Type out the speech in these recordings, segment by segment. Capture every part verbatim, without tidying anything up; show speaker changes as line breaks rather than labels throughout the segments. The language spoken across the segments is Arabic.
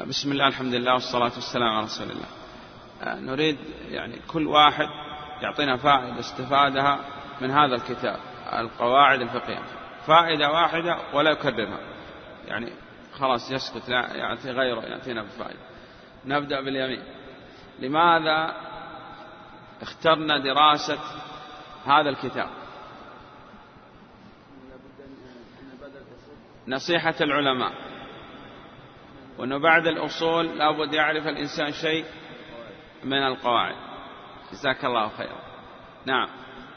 بسم الله، الحمد لله، والصلاة والسلام على رسول الله. نريد يعني كل واحد يعطينا فائدة استفادها من هذا الكتاب، القواعد الفقهية، فائدة واحدة ولا يكررها، يعني خلاص يسكت، لا يعطي غيره يعطينا بفائدة. نبدأ باليمين. لماذا اخترنا دراسة هذا الكتاب؟ نصيحة العلماء، وأنه بعد الأصول لابد يعرف الإنسان شيء من القواعد. جزاك الله خيرا. نعم.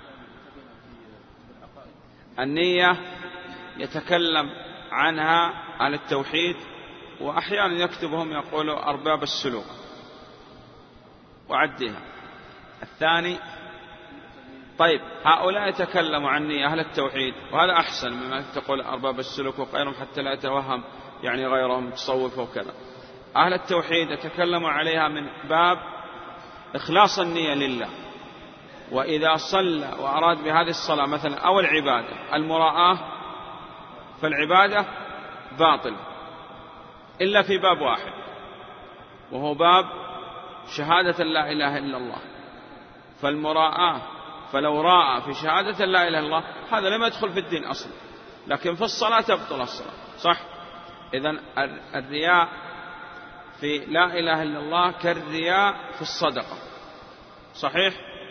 النية يتكلم عنها عن التوحيد، وأحيانا يكتبهم يقولوا أرباب السلوك وعدها. الثاني، طيب هؤلاء يتكلموا عن نية أهل التوحيد، وهذا أحسن مما تقول أرباب السلوك وغيرهم، حتى لا يتوهم يعني غيرهم تصوف وكذا. أهل التوحيد يتكلموا عليها من باب إخلاص النية لله، وإذا صلى وأراد بهذه الصلاة مثلا أو العبادة المراءة فالعبادة باطل إلا في باب واحد، وهو باب شهادة لا إله إلا الله. فالمراءة فلو راء في شهادة لا إله إلا الله هذا لم يدخل في الدين أصلا، لكن في الصلاة تبطل الصلاة، صح؟ إذن الرياء في لا إله إلا الله كالرياء في الصدقة. صحيح؟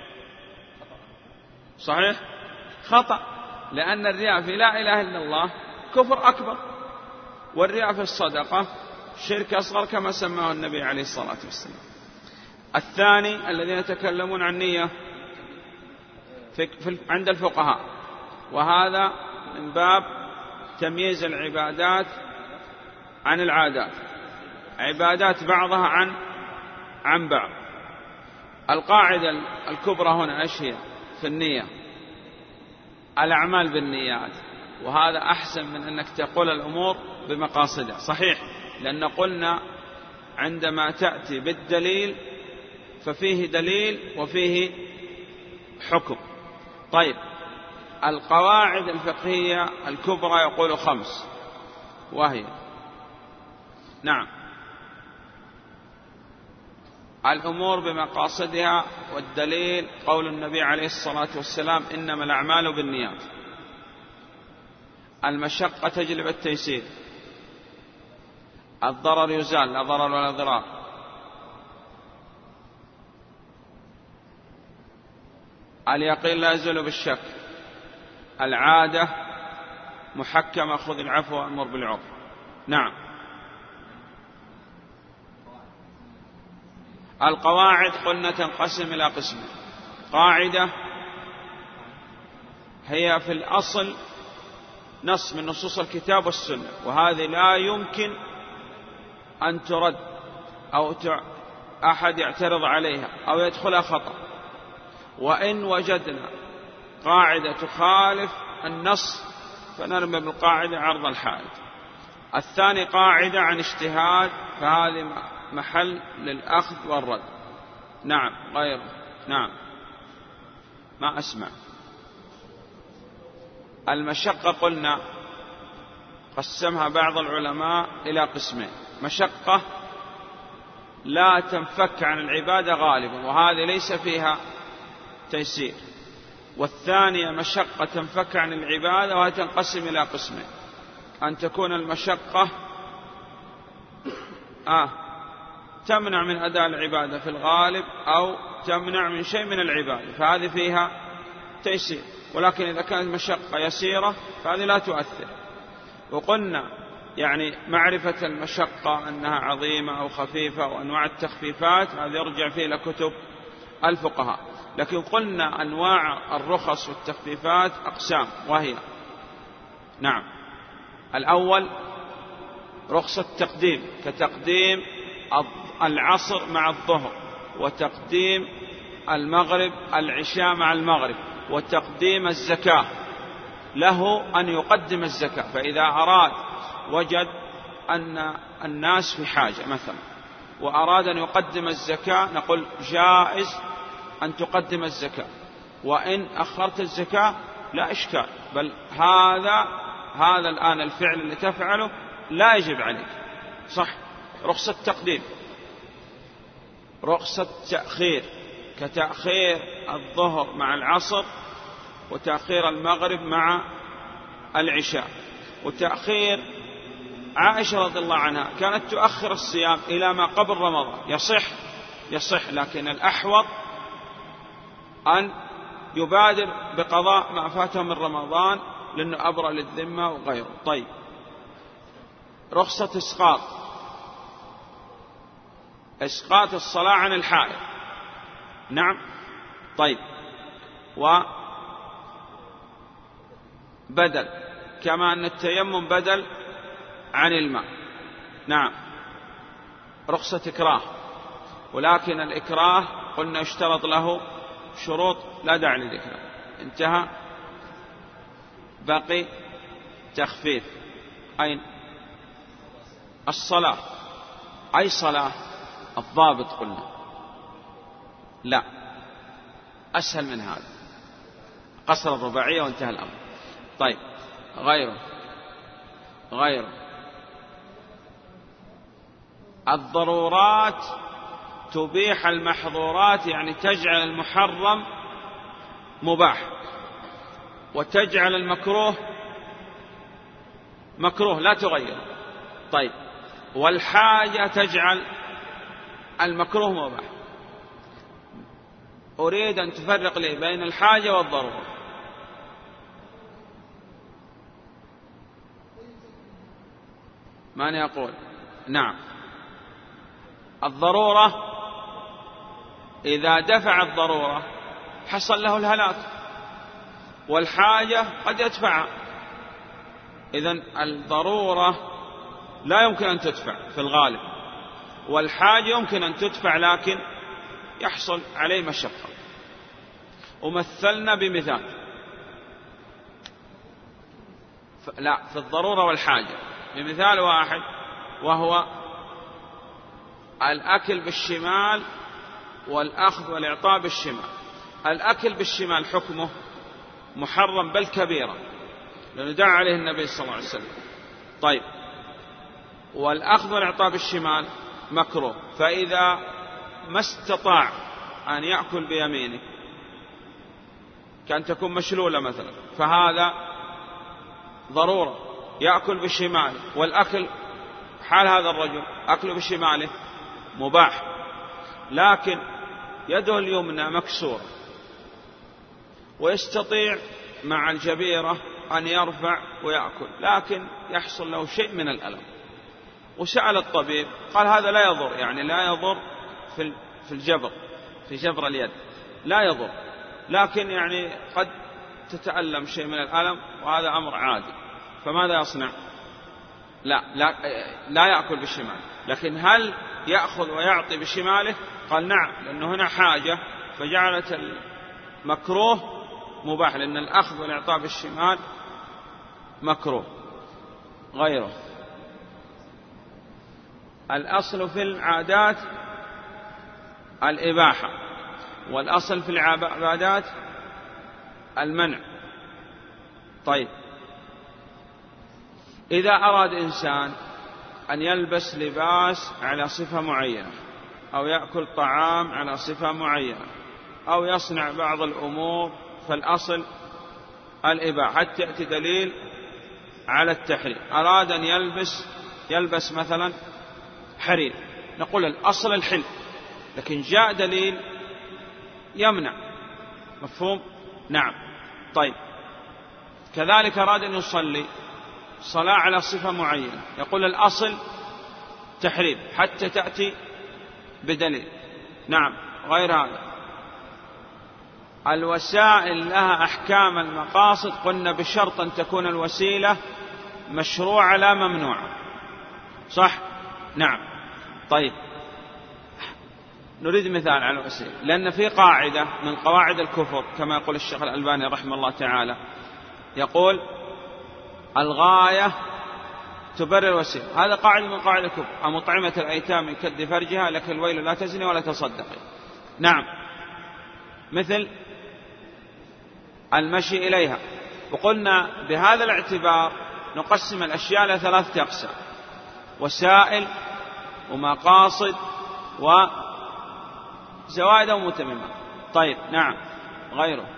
صحيح؟ خطأ، لأن الرياء في لا إله إلا الله كفر أكبر، والرياء في الصدقة شرك أصغر كما سماه النبي عليه الصلاة والسلام. الثاني الذين يتكلمون عن نية في في عند الفقهاء، وهذا من باب تمييز العبادات عن العادات، عبادات بعضها عن عن بعض. القاعدة الكبرى هنا ايش هي في النية؟ الأعمال بالنيات، وهذا أحسن من أنك تقول الأمور بمقاصدها. صحيح، لأن قلنا عندما تأتي بالدليل ففيه دليل وفيه حكم. طيب، القواعد الفقهية الكبرى يقول خمس، وهي: نعم، الأمور بمقاصدها، والدليل قول النبي عليه الصلاة والسلام: إنما الأعمال بالنيات. المشقة تجلب التيسير، الضرر يزال، لا ضرر ولا ضرار، اليقين لا يزول بالشك، العادة محكمة، خذ العفو وأمر بالعرف. نعم. القواعد قلنا تنقسم إلى قسمين: قاعدة هي في الأصل نص من نصوص الكتاب والسنة، وهذه لا يمكن أن ترد أو أحد يعترض عليها أو يدخلها خطأ. وإن وجدنا قاعدة تخالف النص فنرمي بالقاعدة عرض الحائط. الثاني قاعدة عن اجتهاد، فهذه محل للأخذ والرد. نعم. غير. نعم. ما أسمع. المشقة قلنا قسمها بعض العلماء إلى قسمين: مشقة لا تنفك عن العبادة غالبا، وهذه ليس فيها تيسير. والثانية مشقة تنفك عن العبادة، وهي تنقسم إلى قسمين: أن تكون المشقة آه تمنع من أداء العبادة في الغالب، أو تمنع من شيء من العبادة، فهذه فيها تيسير. ولكن إذا كانت مشقة يسيرة فهذه لا تؤثر. وقلنا يعني معرفة المشقة أنها عظيمة أو خفيفة وأنواع التخفيفات هذا يرجع فيه إلى كتب الفقهاء. لكن قلنا أنواع الرخص والتخفيفات أقسام، وهي: نعم، الأول رخصة التقديم، كتقديم العصر مع الظهر، وتقديم المغرب العشاء مع المغرب، وتقديم الزكاة، له أن يقدم الزكاة. فإذا أراد وجد أن الناس في حاجة مثلا وأراد أن يقدم الزكاة، نقول جائز أن تقدم الزكاة، وإن أخرت الزكاة لا إشكال، بل هذا هذا الآن الفعل اللي تفعله لا يجب عليك، صح؟ رخصة تقديم، رخصة تأخير كتأخير الظهر مع العصر، وتأخير المغرب مع العشاء. وتأخير عائشة رضي الله عنها كانت تؤخر الصيام إلى ما قبل رمضان، يصح يصح لكن الأحوط أن يبادر بقضاء ما فاته من رمضان لأنه أبرأ للذمة وغيره. طيب، رخصة إسقاط، إسقاط الصلاة عن الحائض. نعم. طيب، وبدل كما أن التيمم بدل عن الماء. نعم. رخصة إكراه، ولكن الإكراه قلنا اشترط له شروط لا داعي لذكرها. انتهى. بقي تخفيف. أين؟ الصلاة. أي صلاة؟ الضابط قلنا لا، أسهل من هذا، قصر الرباعية وانتهى الأمر. طيب، غيره غيره الضرورات تبيح المحظورات، يعني تجعل المحرم مباح وتجعل المكروه مكروه لا تغير. طيب، والحاجة تجعل المكروه مباح. أريد أن تفرق لي بين الحاجة والضرورة. من يقول؟ نعم. الضرورة إذا دفع الضرورة حصل له الهلاك، والحاجة قد يدفعها. إذن الضرورة لا يمكن أن تدفع في الغالب، والحاجة يمكن أن تدفع لكن يحصل عليه مشقة. ومثلنا بمثال لا في الضرورة والحاجة بمثال واحد، وهو الأكل بالشمال والأخذ والإعطاء بالشمال. الأكل بالشمال حكمه محرم بل كبيرة، لأنه دعا عليه النبي صلى الله عليه وسلم. طيب، والأخذ والإعطاء بالشمال مكروه، فإذا ما استطاع أن يأكل بيمينه كأن تكون مشلولة مثلا، فهذا ضرورة، يأكل بشماله، والأكل حال هذا الرجل أكله بشماله مباح، لكن يده اليمنى مكسورة ويستطيع مع الجبيرة أن يرفع ويأكل، لكن يحصل له شيء من الألم. وسأل الطبيب قال هذا لا يضر، يعني لا يضر في الجبر، في جبر اليد لا يضر، لكن يعني قد تتألم شيء من الألم، وهذا أمر عادي. فماذا يصنع؟ لا, لا, لا يأكل بالشمال، لكن هل يأخذ ويعطي بشماله؟ قال نعم، لأنه هنا حاجة فجعلت المكروه مباح، لأن الأخذ والإعطاء بالشمال مكروه. غيره الأصل في العادات الإباحة، والأصل في العبادات المنع. طيب، إذا أراد إنسان أن يلبس لباس على صفة معينة، أو يأكل طعام على صفة معينة، أو يصنع بعض الأمور، فالأصل الإباحة حتى يأتي دليل على التحريم. أراد أن يلبس يلبس مثلا حرير، نقول الأصل الحل، لكن جاء دليل يمنع. مفهوم؟ نعم. طيب، كذلك أراد أن يصلي صلاة على صفة معينة، يقول الأصل تحريم حتى تأتي بدليل. نعم. غير هذا الوسائل لها أحكام المقاصد، قلنا بشرط أن تكون الوسيلة مشروعة لا ممنوعة، صح؟ نعم. طيب، نريد مثال على الوسيلة، لأن في قاعدة من قواعد الكفر كما يقول الشيخ الألباني رحمه الله تعالى، يقول الغاية تبرر الوسيلة. هذا قاعدة من قواعد الكفر، أمطعمة الأيتام كد فرجها لك الويل لا تزني ولا تصدقي. نعم. مثل المشي إليها. وقلنا بهذا الاعتبار نقسم الأشياء إلى ثلاثة أقسام: وسائل ومقاصد وزوائد ومتممات. طيب نعم. غيره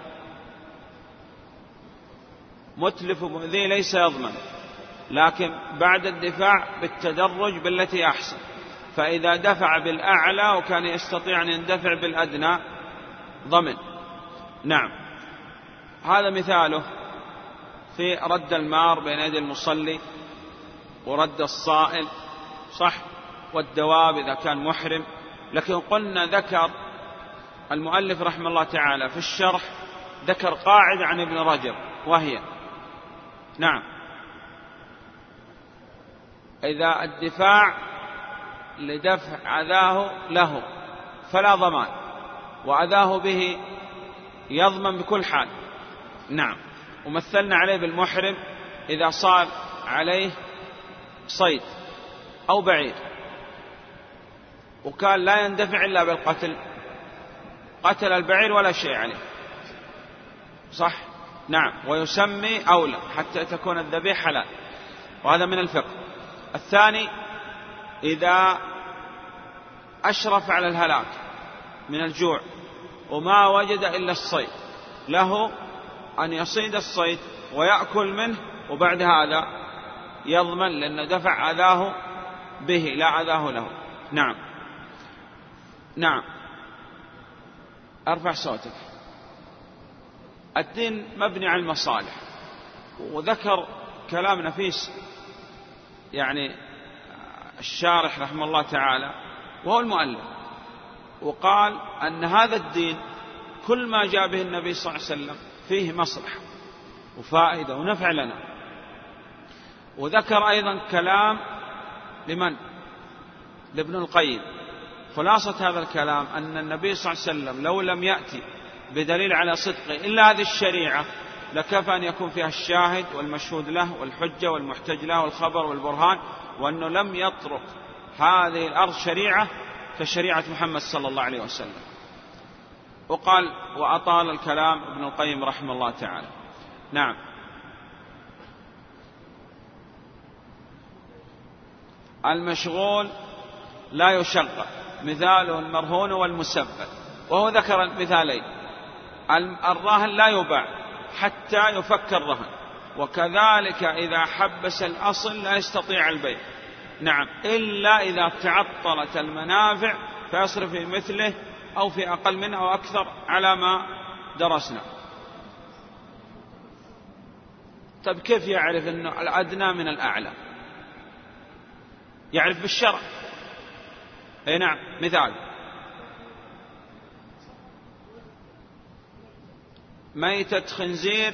متلف مؤذي ليس يضمن، لكن بعد الدفاع بالتدرج بالتي أحسن، فإذا دفع بالأعلى وكان يستطيع أن يندفع بالأدنى ضمن. نعم. هذا مثاله في رد المار بين يدي المصلي ورد الصائل، صح، والدواب إذا كان محرم. لكن قلنا ذكر المؤلف رحمه الله تعالى في الشرح ذكر قاعدة عن ابن رجب، وهي نعم إذا الدفاع لدفع أذاه له فلا ضمان، وأذاه به يضمن بكل حال. نعم. ومثلنا عليه بالمحرم إذا صار عليه صيد أو بعير وكان لا يندفع إلا بالقتل، قتل البعير ولا شيء عليه، صح. نعم. ويسمي أولى حتى تكون الذبيحة حلال، وهذا من الفقه. الثاني إذا أشرف على الهلاك من الجوع وما وجد إلا الصيد، له أن يصيد الصيد ويأكل منه، وبعد هذا يضمن لأن دفع أذاه به لا أذاه له. نعم. نعم. أرفع صوتك. الدين مبني على المصالح، وذكر كلام نفيس يعني الشارح رحمه الله تعالى وهو المؤلف، وقال أن هذا الدين كل ما جاء به النبي صلى الله عليه وسلم فيه مصلحة وفائدة ونفع لنا. وذكر أيضا كلام لمن؟ لابن القيم. خلاصة هذا الكلام أن النبي صلى الله عليه وسلم لو لم يأتي بدليل على صدقه إلا هذه الشريعة لكفى أن يكون فيها الشاهد والمشهود له والحجة والمحتج له والخبر والبرهان، وأنه لم يطرق هذه الأرض شريعة كشريعة محمد صلى الله عليه وسلم. وقال وأطال الكلام ابن القيم رحمه الله تعالى. نعم. المشغول لا يشغل، مثاله المرهون والمسبب، وهو ذكر مثالين. الراهن لا يباع حتى يفك الرهن، وكذلك إذا حبس الأصل لا يستطيع البيع. نعم. إلا إذا تعطلت المنافع فيصرف في مثله أو في أقل منه أو أكثر على ما درسنا. طيب كيف يعرف أنه الأدنى من الأعلى؟ يعرف بالشرع. أي نعم. مثال ميتة خنزير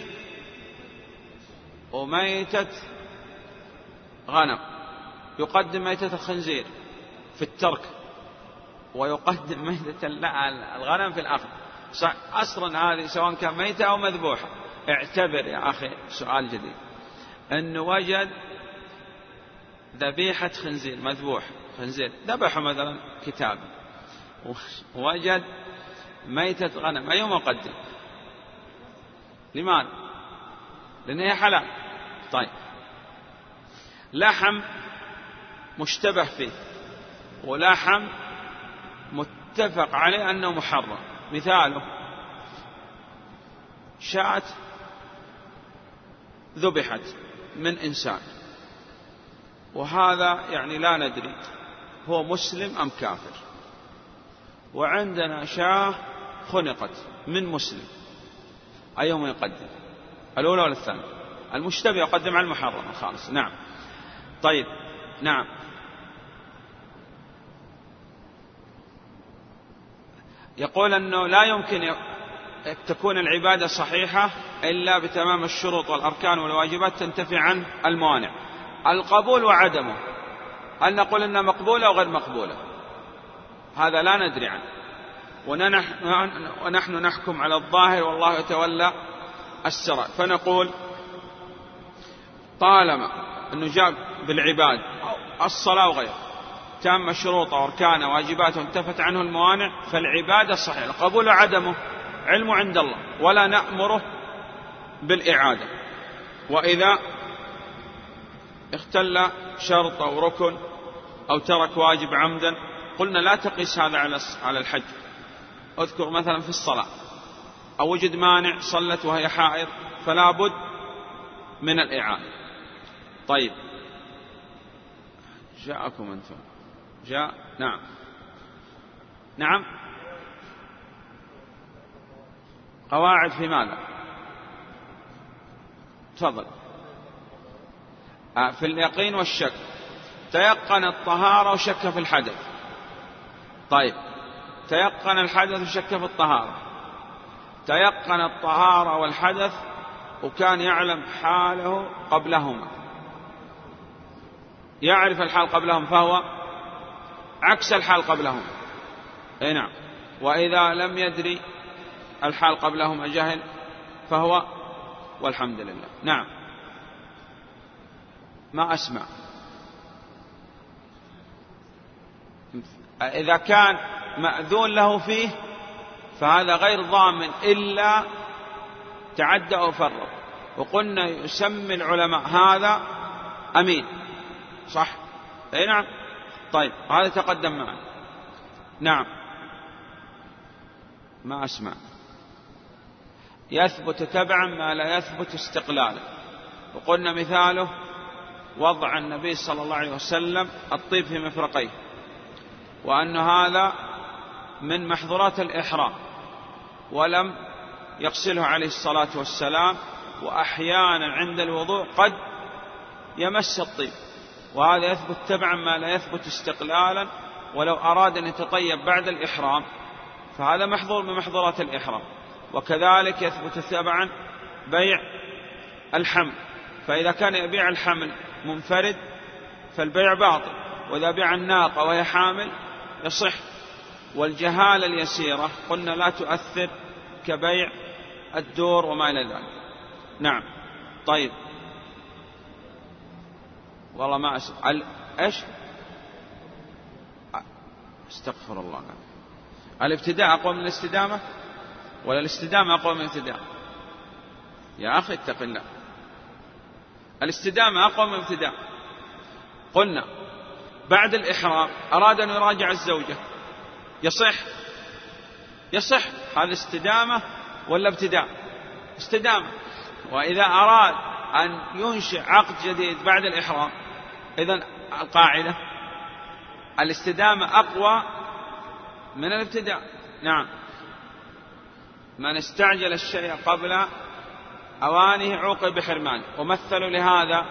وميتة غنم، يقدم ميتة الخنزير في الترك ويقدم ميتة الغنم في الأخذ. أصلا هذه سواء كان ميتة أو مذبوحة. اعتبر يا أخي سؤال جديد، أنه وجد ذبيحة خنزير مذبوح، خنزير ذبحه مثلا كتاب، ووجد ميتة غنم، أيهما قدم؟ لماذا؟ لأنها حلال. طيب لحم مشتبه فيه ولحم متفق عليه أنه محرم، مثاله شاة ذبحت من إنسان، وهذا يعني لا ندري هو مسلم أم كافر، وعندنا شاة خنقت من مسلم، أيهما يقدم؟ الأولى ولا الثانية؟ المشتبه يقدم على المحرم الخالص. نعم. طيب. نعم. يقول أنه لا يمكن تكون العبادة صحيحة إلا بتمام الشروط والأركان والواجبات تنتفي عنه الموانع. القبول وعدمه، هل نقول أنها مقبولة أو غير مقبولة؟ هذا لا ندري عنه، ونحن نحكم على الظاهر والله يتولى السرائر. فنقول طالما أنه جاء بالعباد الصلاة وغيره تم شروطه وأركانه واجباته انتفت عنه الموانع فالعبادة صحيحة. القبول وعدمه علمه عند الله ولا نأمره بالإعادة. وإذا اختل شرط أو ركن أو ترك واجب عمدا، قلنا لا تقيس هذا على الحج. اذكر مثلا في الصلاة أو وجد مانع صلت وهي حائض فلا بد من الإعادة. طيب جاءكم أنتم جاء نعم نعم قواعد في ماذا؟ تفضل. في اليقين والشك. تيقن الطهارة وشك في الحدث. طيب تيقن الحدث وشك في الطهارة. تيقن الطهارة والحدث وكان يعلم حاله قبلهما، يعرف الحال قبلهم فهو عكس الحال قبلهم. اي نعم. وإذا لم يدري الحال قبلهم جهل فهو والحمد لله. نعم. ما أسمع. إذا كان مأذون له فيه فهذا غير ضامن إلا تعدى أو فرط. وقلنا يسمي العلماء هذا أمين، صح؟ أي نعم. طيب هذا تقدم معنا. نعم. ما أسمع. يثبت تبعا ما لا يثبت استقلالا. وقلنا مثاله وضع النبي صلى الله عليه وسلم الطيب في مفرقيه، وأن هذا من محظورات الإحرام ولم يغسله عليه الصلاة والسلام، وأحيانا عند الوضوء قد يمس الطيب، وهذا يثبت تبعا ما لا يثبت استقلالا. ولو أراد أن يتطيب بعد الإحرام فهذا محظور من محظورات الإحرام. وكذلك يثبت تبعا بيع الحمل، فإذا كان يبيع الحمل منفرد فالبيع باطل، وإذا بيع الناقة وهي حامل يصح. والجهالة اليسيرة قلنا لا تؤثر كبيع الدور وما إلى ذلك. نعم. طيب والله ما أسأل إيش استغفر الله. الابتداء أقوى من الاستدامة ولا الاستدامة أقوى من الابتداء؟ يا أخي اتق الله. الاستدامة أقوى من الابتداء. قلنا بعد الإحرام أراد أن يراجع الزوجة يصح يصح هذا استدامة ولا ابتداء؟ استدامة. وإذا أراد أن ينشئ عقد جديد بعد الإحرام إذن القاعدة الاستدامة أقوى من الابتداء. نعم. من استعجل الشيء قبل أوانه عوقب بحرمانه. ومثلوا لهذا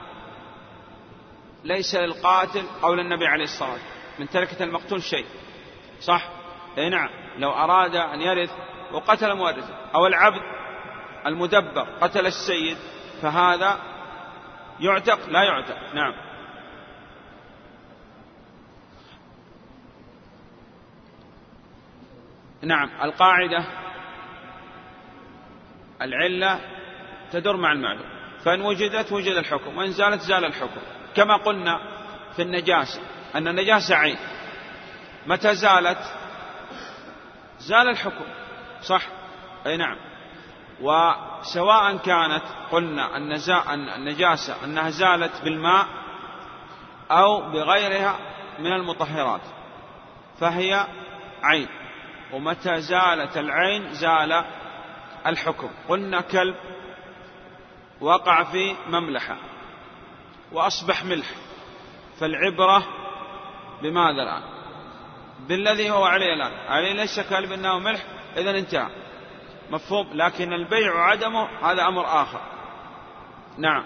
ليس للقاتل قول النبي عليه الصلاة والسلام من تركة المقتول شيء، صح؟ اي نعم. لو أراد أن يرث وقتل مورثه، أو العبد المدبر قتل السيد فهذا يعتق لا يعتق. نعم. نعم. القاعدة العلة تدور مع المعلوم، فإن وجدت وجد الحكم، وإن زالت زال الحكم. كما قلنا في النجاسة أن النجاسة عين، متى زالت زال الحكم، صح؟ أي نعم. وسواء كانت قلنا النجاسة أنها زالت بالماء أو بغيرها من المطهرات فهي عين، ومتى زالت العين زال الحكم. قلنا كلب وقع في مملحة وأصبح ملح، فالعبرة بماذا الآن؟ بالذي هو عليه الآن. عليه ليس كلب إنه ملح إذن انتهى، مفهوم. لكن البيع وعدمه هذا أمر آخر. نعم.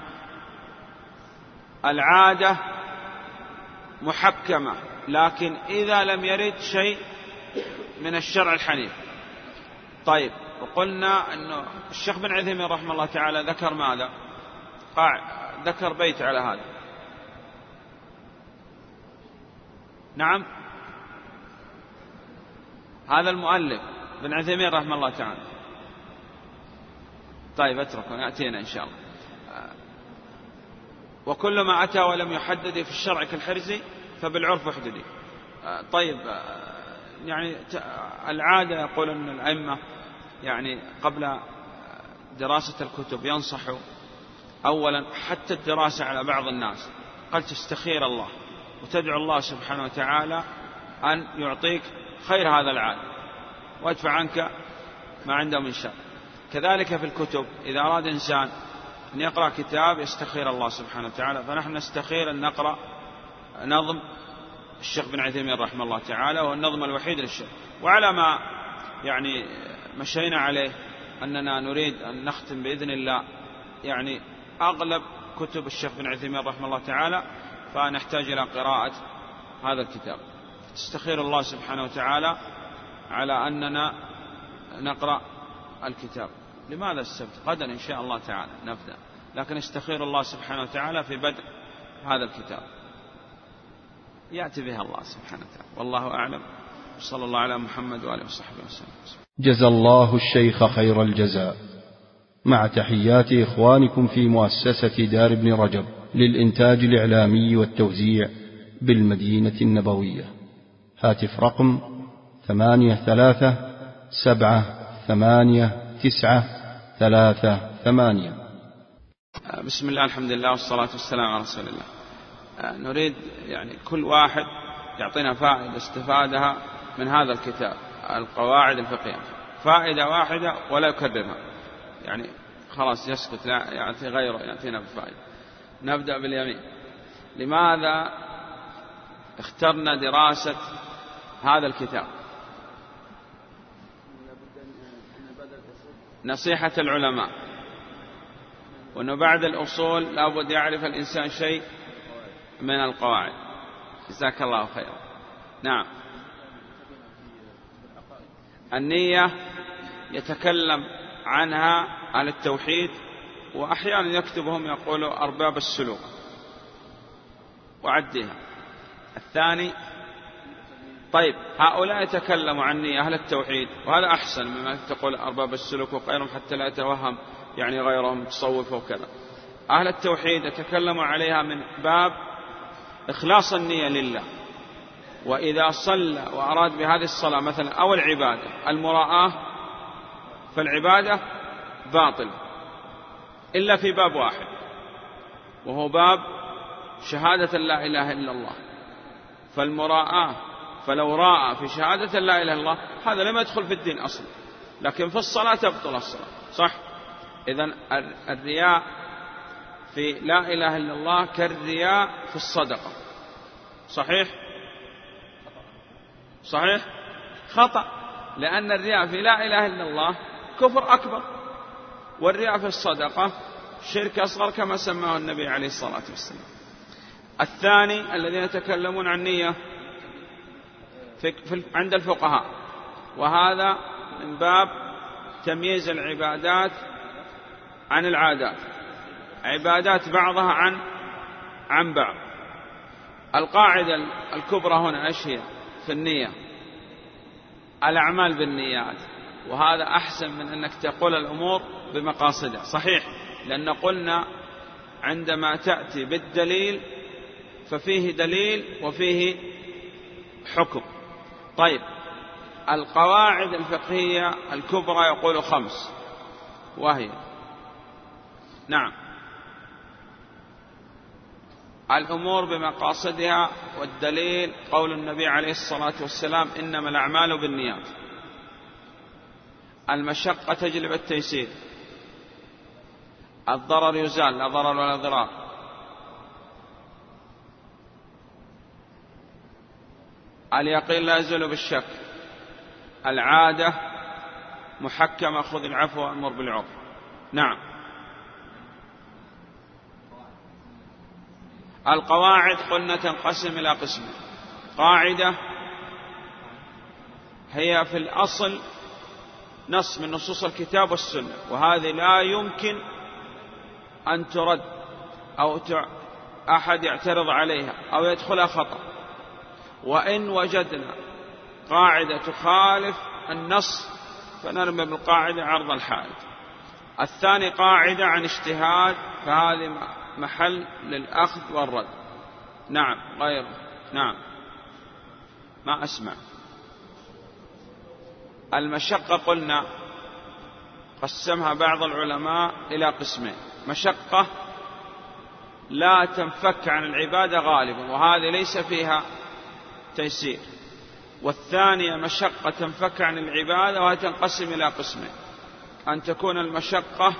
العادة محكمة، لكن إذا لم يرد شيء من الشرع الحنيف. طيب. وقلنا أنه الشيخ بن عثيمين رحمه الله تعالى ذكر ماذا؟ قاع ذكر بيت على هذا. نعم. هذا المؤلف بن عثيمين رحمه الله تعالى. طيب اتركوا يأتينا إن شاء الله. وكل ما أتى ولم يحدد في الشرع كالحرزي فبالعرف احددي. طيب. يعني العادة يقول أن الأئمة يعني قبل دراسة الكتب ينصحوا أولا حتى الدراسة على بعض الناس قال تستخير الله، وتدعو الله سبحانه وتعالى أن يعطيك خير هذا العالم ويدفع عنك ما عنده من شر. كذلك في الكتب، إذا أراد إنسان أن يقرأ كتاب يستخير الله سبحانه وتعالى، فنحن نستخير أن نقرأ نظم الشيخ بن عثيمين رحمه الله تعالى، وهو النظم الوحيد للشيخ. وعلى ما يعني مشينا عليه أننا نريد أن نختم بإذن الله يعني أغلب كتب الشيخ بن عثيمين رحمه الله تعالى، فنحتاج إلى قراءة هذا الكتاب. تستخير الله سبحانه وتعالى على أننا نقرأ الكتاب. لماذا السبت؟ غدا إن شاء الله تعالى نبدأ، لكن استخير الله سبحانه وتعالى في بدء هذا الكتاب، يأتي بها الله سبحانه وتعالى. والله أعلم، صلى الله على محمد وآله وصحبه وسلم.
جزى الله الشيخ خير الجزاء، مع تحيات إخوانكم في مؤسسة دار ابن رجب للإنتاج الإعلامي والتوزيع بالمدينة النبوية. هاتف رقم ثمانية ثلاثة سبعة ثمانية تسعة ثلاثة ثمانية.
بسم الله، الحمد لله، والصلاة والسلام على رسول الله. نريد يعني كل واحد يعطينا فائدة استفادها من هذا الكتاب، القواعد الفقهية، فائدة واحدة ولا يكررها، يعني خلاص يسكت، لا يعطي غيره يعطينا بفائدة. نبدأ باليمين. لماذا اخترنا دراسة هذا الكتاب؟ نصيحة العلماء، وأنه بعد الأصول لابد يعرف الإنسان شيء من القواعد. جزاك الله خيرا. نعم. النية يتكلم عنها عن التوحيد، وأحيانا يكتبهم يقولوا أرباب السلوك وعدها. الثاني، طيب هؤلاء يتكلموا عن نية أهل التوحيد، وهذا أحسن مما تقول أرباب السلوك وغيرهم حتى لا يتوهم يعني غيرهم تصوف وكذا. أهل التوحيد يتكلموا عليها من باب إخلاص النية لله، وإذا صلى وأراد بهذه الصلاة مثلا أو العبادة المراءة فالعبادة باطل إلا في باب واحد، وهو باب شهادة لا إله إلا الله. فالمراءة فلو راء في شهادة لا إله إلا الله هذا لم يدخل في الدين أصلا، لكن في الصلاة تبطل الصلاة، صح؟ إذن الرياء في لا إله إلا الله كالرياء في الصدقة، صحيح؟ صحيح؟ خطأ، لأن الرياء في لا إله إلا الله كفر أكبر، والرياء في الصدقة شرك أصغر كما سماه النبي عليه الصلاة والسلام. الثاني الذين يتكلمون عن نية في في عند الفقهاء، وهذا من باب تمييز العبادات عن العادات، عبادات بعضها عن عن بعض. القاعدة الكبرى هنا ايش هي في النية؟ الأعمال بالنيات، وهذا أحسن من أنك تقول الأمور بمقاصدها، صحيح؟ لأن قلنا عندما تأتي بالدليل ففيه دليل وفيه حكم. طيب القواعد الفقهية الكبرى يقول خمس، وهي نعم الأمور بمقاصدها، والدليل قول النبي عليه الصلاة والسلام إنما الأعمال بالنيات، المشقة تجلب التيسير، الضرر يزال لا ضرر ولا ضرار، اليقين لا يزول بالشك، العادة محكمة خذ العفو وأمر بالعرف. نعم. القواعد قلنا تنقسم إلى قسمين، قاعدة هي في الأصل نص من نصوص الكتاب والسنة، وهذه لا يمكن أن ترد أو أحد يعترض عليها أو يدخلها خطأ، وإن وجدنا قاعدة تخالف النص فنرمي بالقاعدة عرض الحائط. الثاني قاعدة عن اجتهاد، فهذه محل للأخذ والرد. نعم غير نعم ما أسمع. المشقة قلنا قسمها بعض العلماء إلى قسمين، مشقة لا تنفك عن العبادة غالبا، وهذه ليس فيها تيسير. والثانية مشقة تنفك عن العبادة، وهي تنقسم إلى قسمين: أن تكون المشقة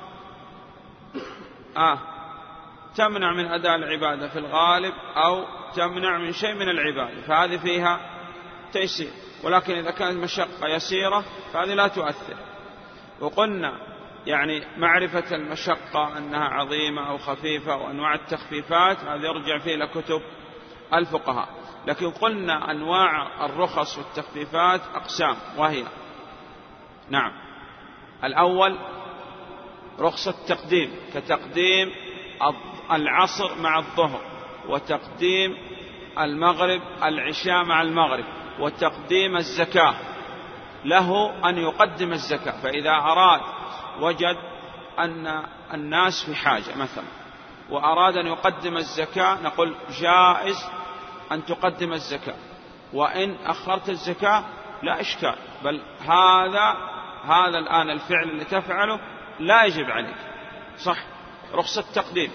آه تمنع من أداء العبادة في الغالب، أو تمنع من شيء من العبادة، فهذه فيها تيسير. ولكن إذا كانت مشقة يسيرة فهذه لا تؤثر. وقلنا يعني معرفة المشقة أنها عظيمة أو خفيفة وأنواع التخفيفات هذا يرجع فيه إلى كتب الفقهاء. لكن قلنا أنواع الرخص والتخفيفات أقسام، وهي: نعم، الأول رخصة تقديم، كتقديم العصر مع الظهر، وتقديم المغرب العشاء مع المغرب، وتقديم الزكاة، له أن يقدم الزكاة. فإذا أراد وجد أن الناس في حاجة مثلا وأراد أن يقدم الزكاة، نقول جائز أن تقدم الزكاة، وإن أخرت الزكاة لا إشكال، بل هذا هذا الآن الفعل اللي تفعله لا يجب عليك، صح. رخصة تقديم.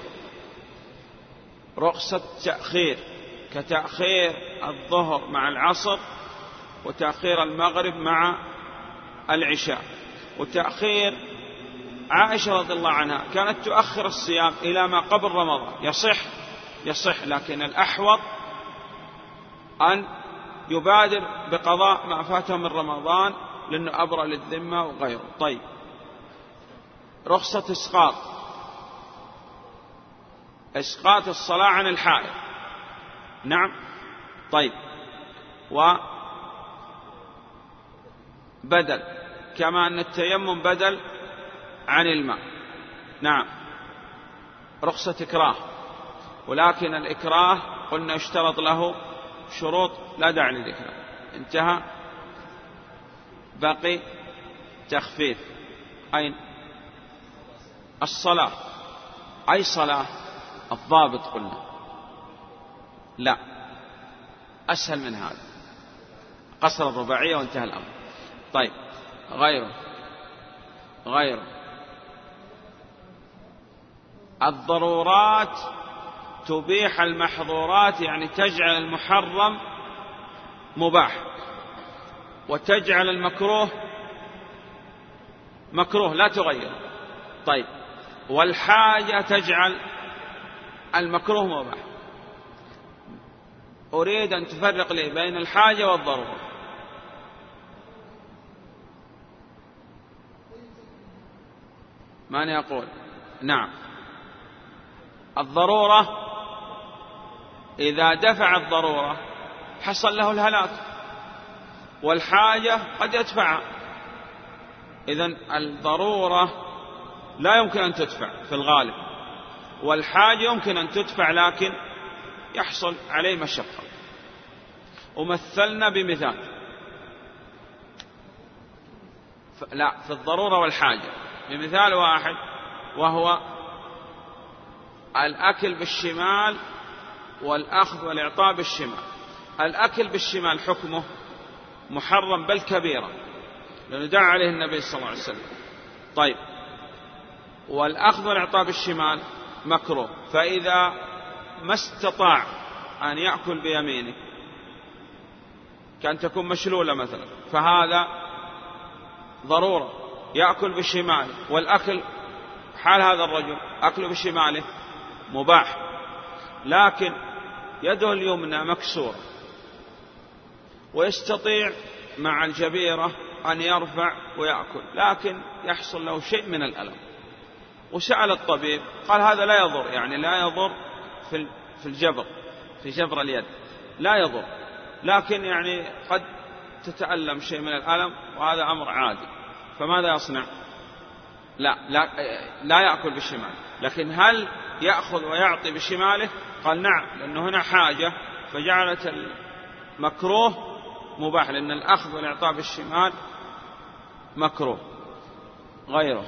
رخصة تأخير، كتأخير الظهر مع العصر، وتأخير المغرب مع العشاء. وتأخير عائشة رضي الله عنها كانت تؤخر الصيام إلى ما قبل رمضان، يصح يصح لكن الأحوط أن يبادر بقضاء ما فاته من رمضان، لأنه أبرأ للذمة وغيره. طيب، رخصة إسقاط، إسقاط الصلاة عن الحائض. نعم. طيب، وبدل، كما أن التيمم بدل عن الماء. نعم. رخصة إكراه، ولكن الإكراه قلنا اشترط له شروط لا داعي لذكرها. انتهى. بقي تخفيف. أين؟ الصلاة. أي صلاة؟ الضابط قلنا لا، أسهل من هذا، قصر الرباعية وانتهى الأمر. طيب، غيره غيره الضرورات تبيح المحظورات، يعني تجعل المحرم مباح، وتجعل المكروه مكروه لا تغير. طيب، والحاجة تجعل المكروه مباح. أريد أن تفرق لي بين الحاجة والضرورة. من يقول؟ نعم. الضرورة إذا دفع الضرورة حصل له الهلاك، والحاجة قد يدفعها. إذن الضرورة لا يمكن أن تدفع في الغالب، والحاجة يمكن أن تدفع لكن يحصل عليه مشقة. ومثلنا بمثال، لا، في الضرورة والحاجة بمثال واحد، وهو الأكل بالشمال والأخذ والإعطاء بالشمال. الأكل بالشمال حكمه محرم بل كبيرة، لأنه دعا عليه النبي صلى الله عليه وسلم. طيب، والأخذ والإعطاء بالشمال مكروه. فإذا ما استطاع أن يأكل بيمينه، كان تكون مشلولة مثلا، فهذا ضرورة، يأكل بشماله، والأكل حال هذا الرجل أكله بشماله مباح، لكن يده اليمنى مكسورة، ويستطيع مع الجبيرة أن يرفع ويأكل، لكن يحصل له شيء من الألم. وسأل الطبيب قال هذا لا يضر، يعني لا يضر في الجبر، في جبر اليد لا يضر، لكن يعني قد تتألم شيء من الألم، وهذا أمر عادي. فماذا يصنع؟ لا, لا, لا يأكل بالشمال. لكن هل يأخذ ويعطي بشماله؟ قال نعم، لأنه هنا حاجة، فجعلت المكروه مباح، لأن الأخذ والإعطاء بالشمال مكروه. غيره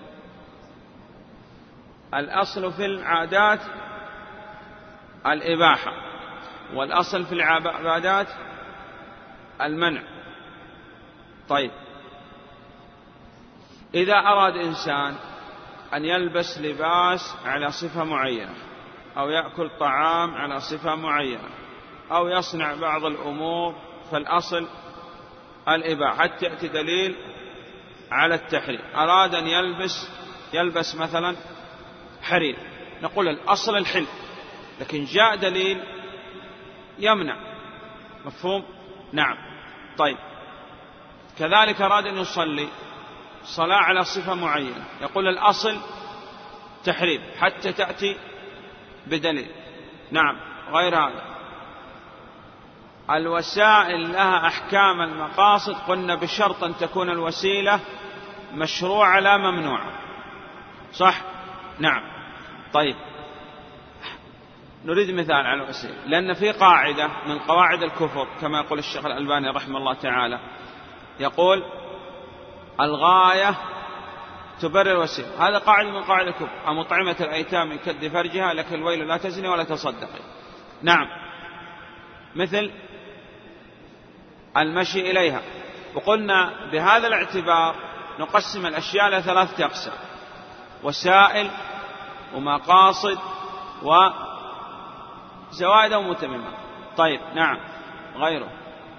الأصل في العادات الإباحة، والأصل في العبادات المنع. طيب، إذا أراد إنسان أن يلبس لباس على صفة معينة، أو يأكل طعام على صفة معينة أو يصنع بعض الأمور، فالأصل الإباحة حتى يأتي دليل على التحريم. أراد أن يلبس يلبس مثلا حرير، نقول الأصل الحل، لكن جاء دليل يمنع. مفهوم؟ نعم. طيب، كذلك أراد أن يصلي صلاة على صفة معينة، يقول الأصل تحريم حتى تأتي بدليل. نعم. غير هذا الوسائل لها أحكام المقاصد، قلنا بشرط أن تكون الوسيلة مشروعة لا ممنوعة، صح؟ نعم. طيب، نريد مثال على الوسيلة، لأن في قاعدة من قواعد الكفر كما يقول الشيخ الألباني رحمه الله تعالى، يقول الغاية تبرر الوسيلة. هذا قاعدة من قواعد الكفر. أمطعمة الأيتام كد فرجها لك الويل لا تزني ولا تصدقي. نعم. مثل المشي إليها. وقلنا بهذا الاعتبار نقسم الأشياء إلى ثلاثة أقسام: وسائل ومقاصد وزوائد ومتممات. طيب. نعم. غيره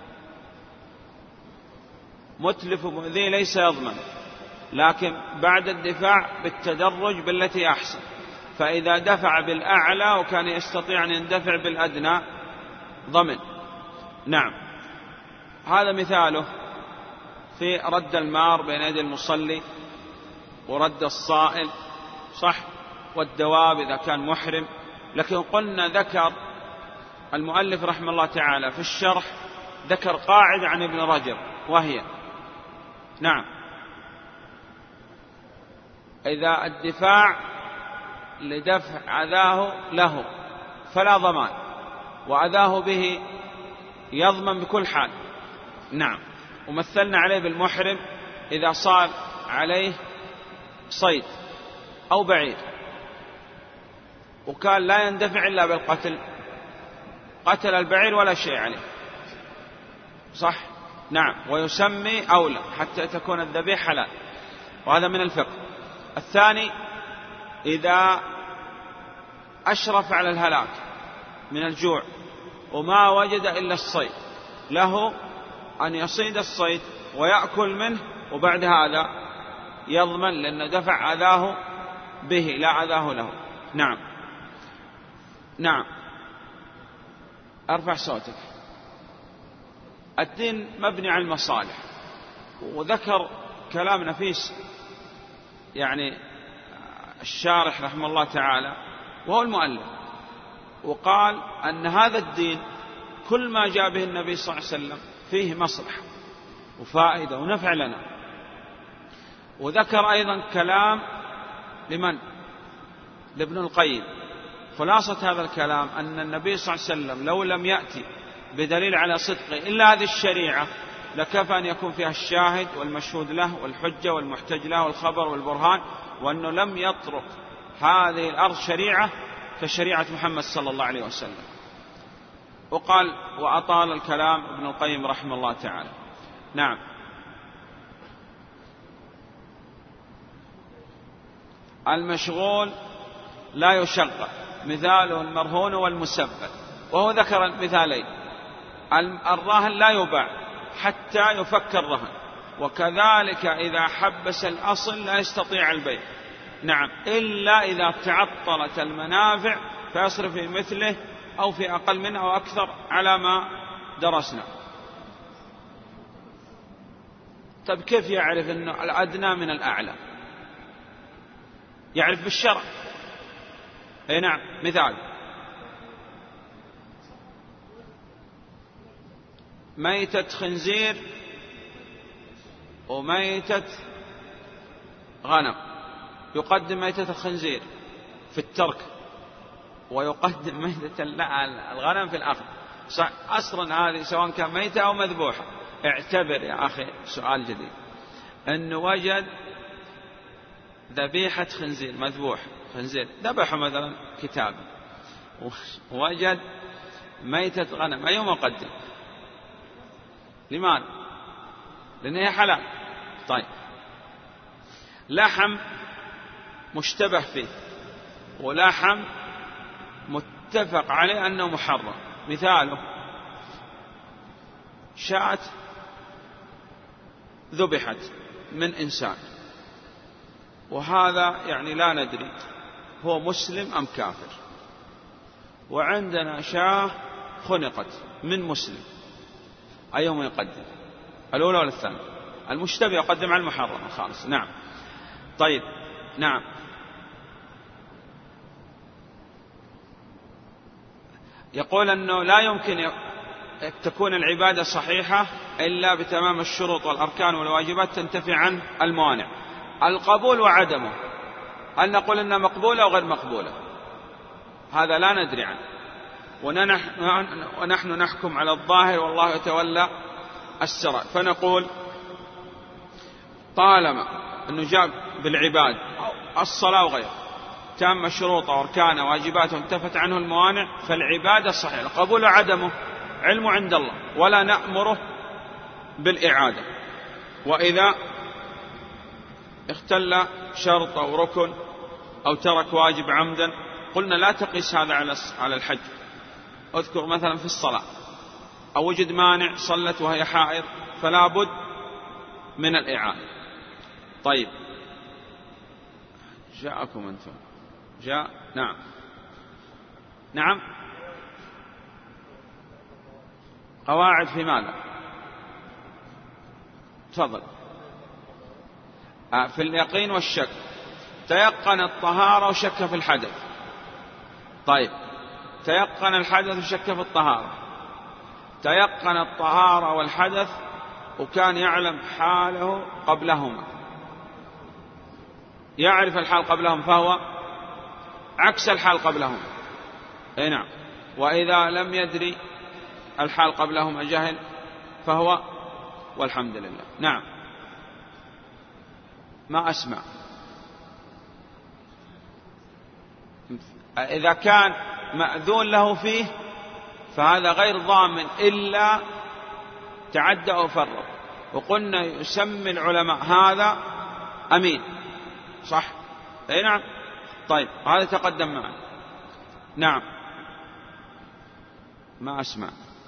متلف مؤذي ليس يضمن، لكن بعد الدفاع بالتدرج بالتي أحسن، فإذا دفع بالأعلى وكان يستطيع أن يندفع بالأدنى ضمن. نعم. هذا مثاله في رد المار بين يدي المصلي ورد الصائل، صح، والدواب إذا كان محرم. لكن قلنا ذكر المؤلف رحمه الله تعالى في الشرح ذكر قاعدة عن ابن رجب، وهي نعم إذا الدفاع لدفع أذاه له فلا ضمان، وأذاه به يضمن بكل حال. نعم. ومثلنا عليه بالمحرم إذا صار عليه صيد أو بعير وكان لا يندفع إلا بالقتل، قتل البعير ولا شيء عليه، صح؟ نعم. ويسمي أولى حتى تكون الذبيحة حلال، وهذا من الفقه. الثاني إذا أشرف على الهلاك من الجوع وما وجد إلا الصيد، له أن يصيد الصيد ويأكل منه، وبعد هذا يضمن لأن دفع أذاه به لا أذاه له. نعم. نعم. أرفع صوتك. الدين مبني على المصالح، وذكر كلام نفيس يعني الشارح رحمه الله تعالى وهو المؤلف، وقال أن هذا الدين كل ما جاء به النبي صلى الله عليه وسلم فيه مصلحة وفائدة ونفع لنا. وذكر أيضا كلام لمن؟ لابن القيم. خلاصة هذا الكلام أن النبي صلى الله عليه وسلم لو لم يأتي بدليل على صدقه إلا هذه الشريعة لكفى أن يكون فيها الشاهد والمشهود له والحجة والمحتج له والخبر والبرهان، وأنه لم يطرق هذه الأرض شريعة كشريعة محمد صلى الله عليه وسلم. وقال وأطال الكلام ابن القيم رحمه الله تعالى. نعم. المشغول لا يشغل، مثاله المرهون والمسبب، وهو ذكر مثالين. الراهن لا يباع حتى يفك الرهن، وكذلك إذا حبس الأصل لا يستطيع البيع. نعم. إلا إذا تعطلت المنافع فيصرف في مثله أو في أقل منه أو أكثر على ما درسنا. طيب كيف يعرف أنه الأدنى من الأعلى؟ يعرف بالشرع. أي نعم. مثال ميتة خنزير وميتة غنم، يقدم ميتة الخنزير في الترك ويقدم ميتة الغنم في الأخذ. أصلا هذه سواء كان ميتة أو مذبوحة. اعتبر يا أخي سؤال جديد، أنه وجد ذبيحة خنزير مذبوح، خنزير ذبحه مثلا كتاب، ووجد ميتة غنم، أيهما قدم؟ لماذا؟ لأنها حلال. طيب لحم مشتبه فيه ولحم متفق عليه أنه محرم. مثاله شاة ذبحت من إنسان، وهذا يعني لا ندري هو مسلم أم كافر، وعندنا شاة خنقت من مسلم، أيهما يقدم؟ الأولى ولا الثانية؟ المشتبه يقدم على المحرم الخالص. نعم. طيب. نعم. يقول أنه لا يمكن تكون العبادة صحيحة إلا بتمام الشروط والأركان والواجبات تنتفي عنه الموانع. القبول وعدمه، هل نقول أنها مقبولة أو غير مقبولة؟ هذا لا ندري عنه، ونحن نحكم على الظاهر والله يتولى السرائر. فنقول طالما أنه جاء بالعباد الصلاة وغيره تم شروطه وأركانه واجباته انتفت عنه الموانع فالعبادة صحيحة. القبول وعدمه علمه عند الله ولا نأمره بالإعادة. وإذا اختل شرط أو ركن أو ترك واجب عمدا قلنا لا تقيس هذا على الحج. اذكر مثلا في الصلاة أو وجد مانع صلت وهي حائض فلا بد من الإعادة. طيب. جاءكم أنتم جاء. نعم. نعم. قواعد في ماذا؟ تفضل. في اليقين والشك. تيقن الطهارة وشك في الحدث. طيب. تيقن الحدث وشك في الطهارة. تيقن الطهارة والحدث وكان يعلم حاله قبلهما، يعرف الحال قبلهم فهو عكس الحال قبلهم. اي نعم. وإذا لم يدري الحال قبلهم جهل فهو والحمد لله. نعم. ما أسمع. إذا كان مأذون له فيه فهذا غير ضامن إلا تعدى أو فرط. وقلنا يسمي العلماء هذا أمين. صح؟ أي نعم. طيب. هذا تقدم معنا. نعم. ما أسمع.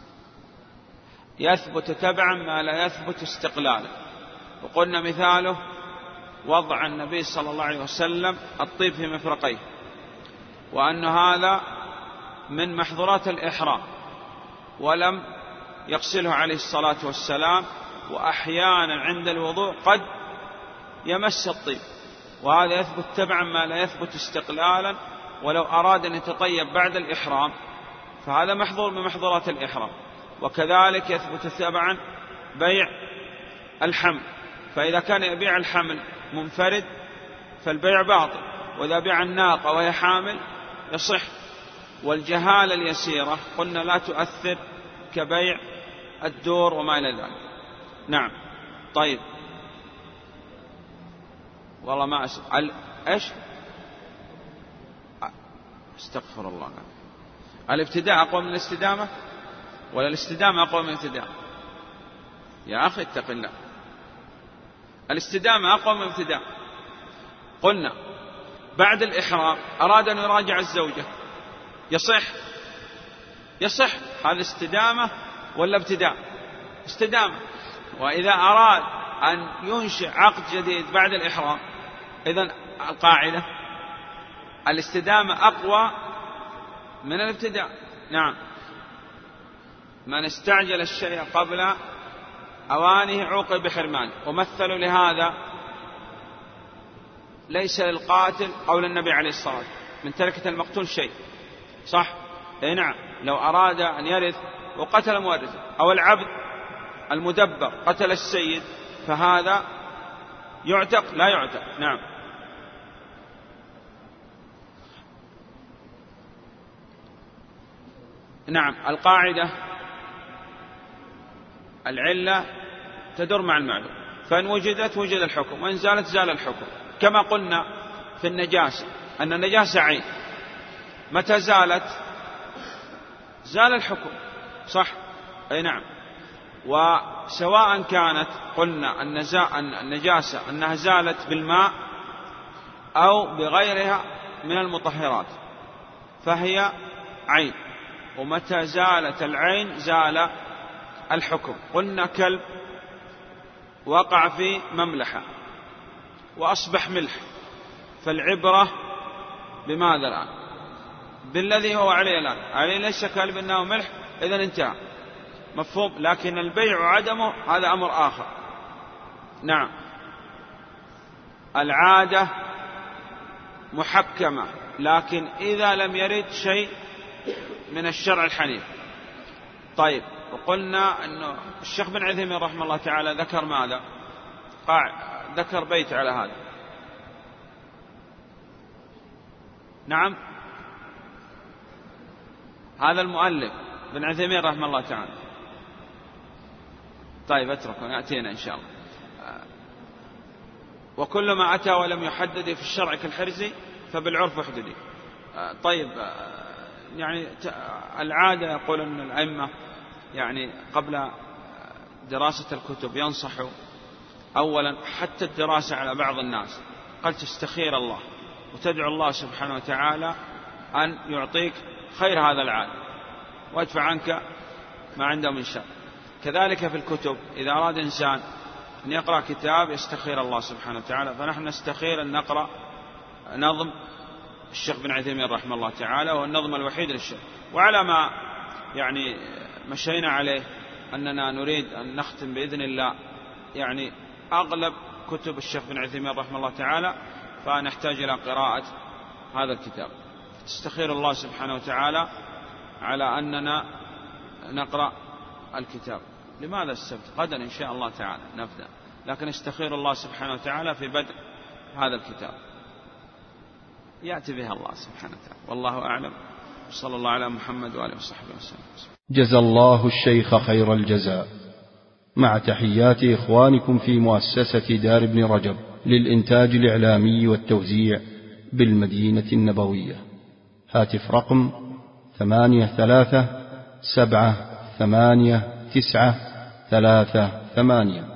يثبت تبعا ما لا يثبت استقلالا. وقلنا مثاله وضع النبي صلى الله عليه وسلم الطيب في مفرقيه، وأن هذا من محظورات الإحرام ولم يغسله عليه الصلاة والسلام، وأحيانا عند الوضوء قد يمس الطيب، وهذا يثبت تبعا ما لا يثبت استقلالا. ولو أراد أن يتطيب بعد الإحرام فهذا محظور من محظورات الإحرام. وكذلك يثبت تبعا بيع الحمل، فإذا كان يبيع الحمل منفرد فالبيع باطل، وإذا بيع الناقة وهي حامل يصح. والجهالة اليسيرة قلنا لا تؤثر كبيع الدور وما إلى ذلك. نعم. طيب. والله ما أسأل إيش استغفر الله. الابتداء أقوى من الاستدامة ولا الاستدامة أقوى من الابتداء؟ يا أخي اتق الله. الاستدامة أقوى من الابتداء. قلنا بعد الإحرام أراد أن يراجع الزوجة يصح يصح هذا استدامة ولا ابتداء؟ استدامة. وإذا أراد أن ينشئ عقد جديد بعد الإحرام إذن القاعدة الاستدامة أقوى من الابتداء. نعم. من استعجل الشيء قبل أوانه عوقب بحرمانه. ومثلوا لهذا ليس للقاتل قول النبي عليه الصلاة والسلام من تركة المقتول شيء. صح؟ اي نعم. لو أراد أن يرث وقتل مورثه، أو العبد المدبر قتل السيد فهذا يعتق لا يعتق. نعم. نعم. القاعدة العلة تدور مع المعلوم، فإن وجدت وجد الحكم، وإن زالت زال الحكم. كما قلنا في النجاسة أن النجاسة عين، متى زالت زال الحكم. صح؟ أي نعم. وسواء كانت قلنا النجاسة أنها زالت بالماء أو بغيرها من المطهرات فهي عين، ومتى زالت العين زال الحكم. قلنا كلب وقع في مملحة وأصبح ملح، فالعبرة بماذا الآن؟ بالذي هو عليه الآن، عليه ليس كلب إنه ملح، إذن انتهى، مفهوم. لكن البيع وعدمه هذا أمر آخر. نعم، العادة محكمة، لكن إذا لم يرد شيء من الشرع الحنيف. طيب، وقلنا أنه الشيخ بن عثيمين رحمه الله تعالى ذكر ماذا؟ قاع ذكر بيت على هذا. نعم، هذا المؤلف بن عثيمين رحمه الله تعالى. طيب اتركوا يأتينا إن شاء الله. وكل ما أتى ولم يحدد في الشرع كالحرزي فبالعرف احددي. طيب، يعني العادة يقول أن الأئمة يعني قبل دراسة الكتب ينصحوا أولا حتى الدراسة على بعض الناس، قال تستخير الله وتدعو الله سبحانه وتعالى أن يعطيك خير هذا العالم ويدفع عنك ما عنده من شر. كذلك في الكتب، إذا أراد إنسان أن يقرأ كتاب يستخير الله سبحانه وتعالى، فنحن نستخير أن نقرأ نظم الشيخ بن عثيمين رحمه الله تعالى، وهو النظم الوحيد للشيخ. وعلى ما يعني مشينا عليه أننا نريد أن نختم بإذن الله يعني أغلب كتب الشيخ بن عثيمين رحمه الله تعالى، فنحتاج إلى قراءة هذا الكتاب. تستخير الله سبحانه وتعالى على أننا نقرأ الكتاب. لماذا السبت؟ غدا إن شاء الله تعالى نبدأ، لكن استخير الله سبحانه وتعالى في بدء هذا الكتاب، يأتي بها الله سبحانه وتعالى. والله أعلم، صلى الله على محمد وآله وصحبه وسلم.
جزى الله الشيخ خير الجزاء، مع تحيات إخوانكم في مؤسسة دار ابن رجب للإنتاج الإعلامي والتوزيع بالمدينة النبوية. هاتف رقم ثمانية ثلاثة سبعة ثمانية تسعة ثلاثة ثمانية.